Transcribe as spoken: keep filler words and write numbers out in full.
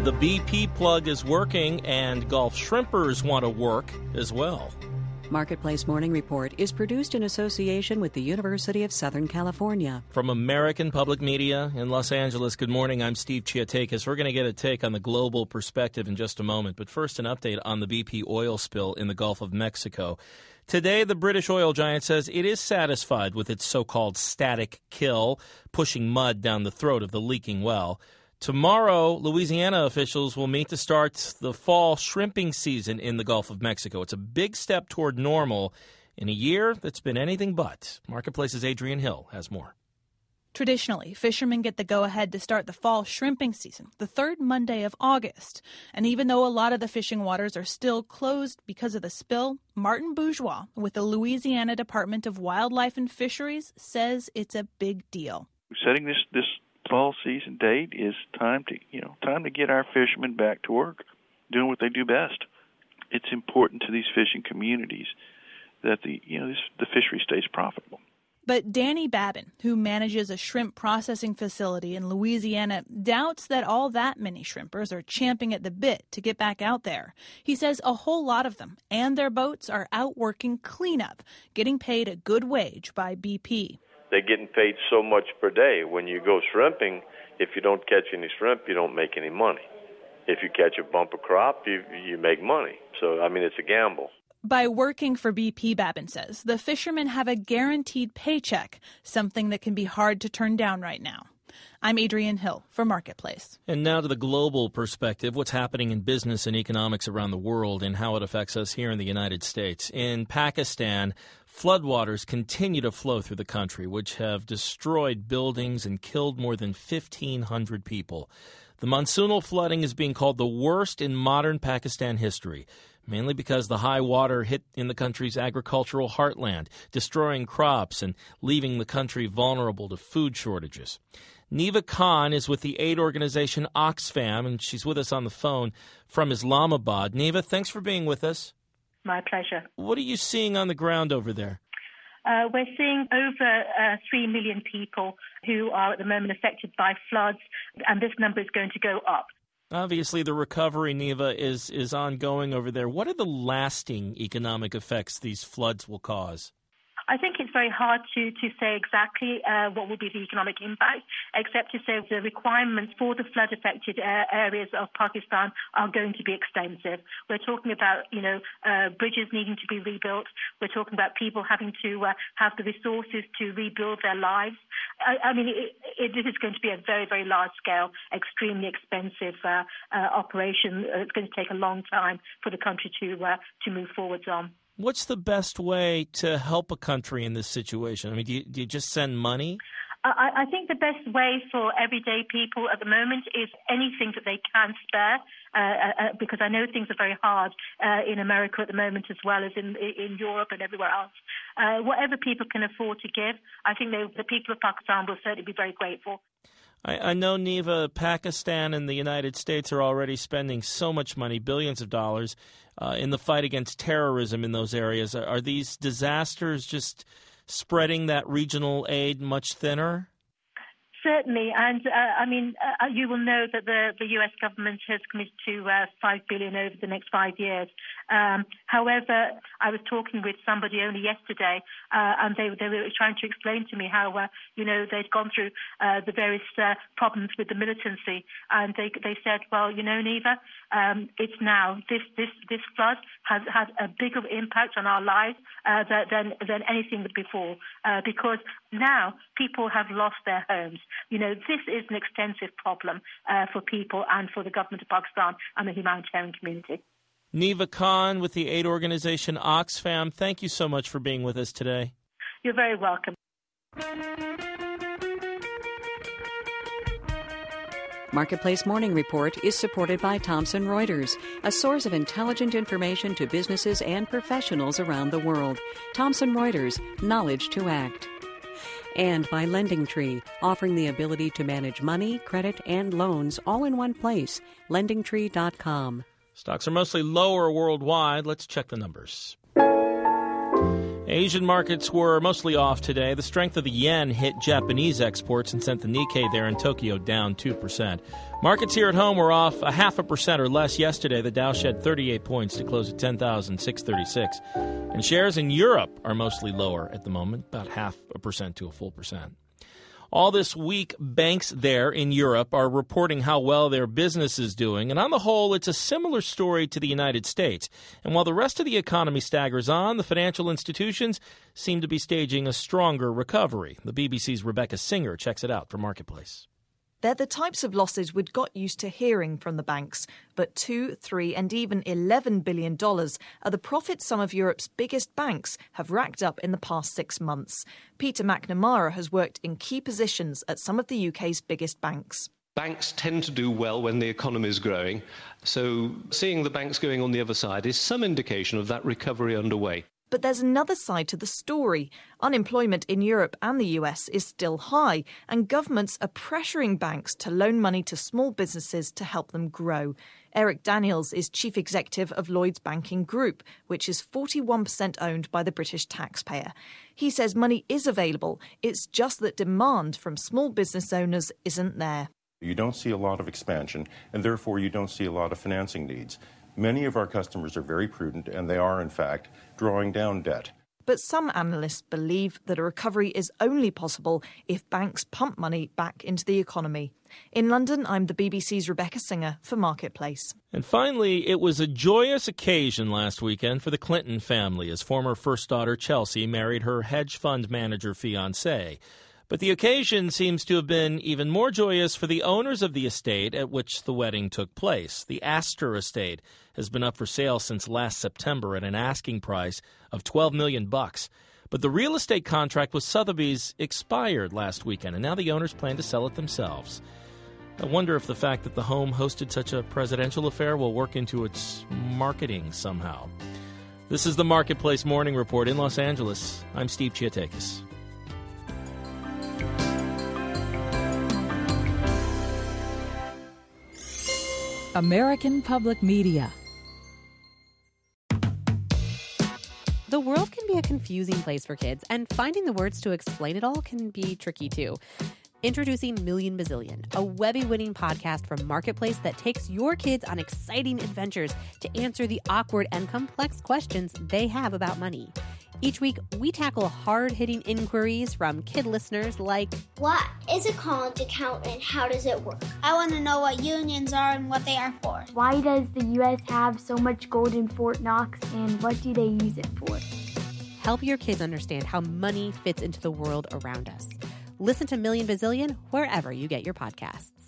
The B P plug is working, and Gulf shrimpers want to work as well. Marketplace Morning Report is produced in association with the University of Southern California. From American Public Media in Los Angeles, good morning. I'm Steve Chiatakis. We're going to get a take on the global perspective in just a moment. But first, an update on the B P oil spill in the Gulf of Mexico. Today, the British oil giant says it is satisfied with its so-called static kill, pushing mud down the throat of the leaking well. Tomorrow, Louisiana officials will meet to start the fall shrimping season in the Gulf of Mexico. It's a big step toward normal in a year that's been anything but. Marketplace's Adrian Hill has more. Traditionally, fishermen get the go-ahead to start the fall shrimping season the third Monday of August. And even though a lot of the fishing waters are still closed because of the spill, Martin Bourgeois with the Louisiana Department of Wildlife and Fisheries says it's a big deal. Setting this this fall season date is time to, you know, time to get our fishermen back to work, doing what they do best. It's important to these fishing communities that the, you know, this, the fishery stays profitable. But Danny Babin, who manages a shrimp processing facility in Louisiana, doubts that all that many shrimpers are champing at the bit to get back out there. He says a whole lot of them and their boats are out working cleanup, getting paid a good wage by B P. They're getting paid so much per day. When you go shrimping, if you don't catch any shrimp, you don't make any money. If you catch a bumper crop, you you make money. So, I mean, it's a gamble. By working for B P, Babin says, the fishermen have a guaranteed paycheck, something that can be hard to turn down right now. I'm Adrian Hill for Marketplace. And now to the global perspective, what's happening in business and economics around the world and how it affects us here in the United States. In Pakistan, floodwaters continue to flow through the country, which have destroyed buildings and killed more than fifteen hundred people. The monsoonal flooding is being called the worst in modern Pakistan history, mainly because the high water hit in the country's agricultural heartland, destroying crops and leaving the country vulnerable to food shortages. Neva Khan is with the aid organization Oxfam, and she's with us on the phone from Islamabad. Neva, thanks for being with us. My pleasure. What are you seeing on the ground over there? Uh, we're seeing over uh, three million people who are at the moment affected by floods, and this number is going to go up. Obviously, the recovery, Neva, is, is ongoing over there. What are the lasting economic effects these floods will cause? I think it's very hard to, to say exactly uh, what will be the economic impact, except to say the requirements for the flood-affected uh, areas of Pakistan are going to be extensive. We're talking about, you know, uh, bridges needing to be rebuilt. We're talking about people having to uh, have the resources to rebuild their lives. I, I mean, it, it, it is going to be a very, very large-scale, extremely expensive uh, uh, operation. It's going to take a long time for the country to uh, to move forwards on. What's the best way to help a country in this situation? I mean, do you, do you just send money? I, I think the best way for everyday people at the moment is anything that they can spare, uh, uh, because I know things are very hard uh, in America at the moment as well as in in Europe and everywhere else. Uh, whatever people can afford to give, I think they, the people of Pakistan will certainly be very grateful. I, I know, Neva, Pakistan and the United States are already spending so much money, billions of dollars, uh, in the fight against terrorism in those areas. Are, are these disasters just spreading that regional aid much thinner? Certainly, and uh, I mean, uh, you will know that the, the U S government has committed to uh, five billion dollars over the next five years. Um, however, I was talking with somebody only yesterday, uh, and they, they were trying to explain to me how, uh, you know, they'd gone through uh, the various uh, problems with the militancy, and they they said, well, you know, Neva, um, it's now this this this flood has had a bigger impact on our lives uh, than than anything before, uh, because now people have lost their homes. You know, this is an extensive problem uh, for people and for the government of Pakistan and the humanitarian community. Neva Khan with the aid organization Oxfam, thank you so much for being with us today. You're very welcome. Marketplace Morning Report is supported by Thomson Reuters, a source of intelligent information to businesses and professionals around the world. Thomson Reuters, knowledge to act. And by LendingTree, offering the ability to manage money, credit, and loans all in one place. lending tree dot com. Stocks are mostly lower worldwide. Let's check the numbers. Asian markets were mostly off today. The strength of the yen hit Japanese exports and sent the Nikkei there in Tokyo down two percent. Markets here at home were off a half a percent or less yesterday. The Dow shed thirty-eight points to close at ten thousand six hundred thirty-six. And shares in Europe are mostly lower at the moment, about half a percent to a full percent. All this week, banks there in Europe are reporting how well their business is doing, and on the whole, it's a similar story to the United States. And while the rest of the economy staggers on, the financial institutions seem to be staging a stronger recovery. The B B C's Rebecca Singer checks it out for Marketplace. They're the types of losses we'd got used to hearing from the banks. But two, three and even eleven billion dollars are the profits some of Europe's biggest banks have racked up in the past six months. Peter McNamara has worked in key positions at some of the U K's biggest banks. Banks tend to do well when the economy is growing. So seeing the banks going on the other side is some indication of that recovery underway. But there's another side to the story. Unemployment in Europe and the U S is still high, and governments are pressuring banks to loan money to small businesses to help them grow. Eric Daniels is chief executive of Lloyds Banking Group, which is forty-one percent owned by the British taxpayer. He says money is available, it's just that demand from small business owners isn't there. You don't see a lot of expansion, and therefore you don't see a lot of financing needs. Many of our customers are very prudent, and they are, in fact, drawing down debt. But some analysts believe that a recovery is only possible if banks pump money back into the economy. In London, I'm the B B C's Rebecca Singer for Marketplace. And finally, it was a joyous occasion last weekend for the Clinton family as former first daughter Chelsea married her hedge fund manager fiancé. But the occasion seems to have been even more joyous for the owners of the estate at which the wedding took place. The Astor estate has been up for sale since last September at an asking price of twelve million bucks. But the real estate contract with Sotheby's expired last weekend, and now the owners plan to sell it themselves. I wonder if the fact that the home hosted such a presidential affair will work into its marketing somehow. This is the Marketplace Morning Report in Los Angeles. I'm Steve Chiatakis. American Public Media. The world can be a confusing place for kids, and finding the words to explain it all can be tricky too. Introducing Million Bazillion, a Webby-winning podcast from Marketplace that takes your kids on exciting adventures to answer the awkward and complex questions they have about money. Each week, we tackle hard-hitting inquiries from kid listeners like, what is a college account and how does it work? I want to know what unions are and what they are for. Why does the U S have so much gold in Fort Knox and what do they use it for? Help your kids understand how money fits into the world around us. Listen to Million Bazillion wherever you get your podcasts.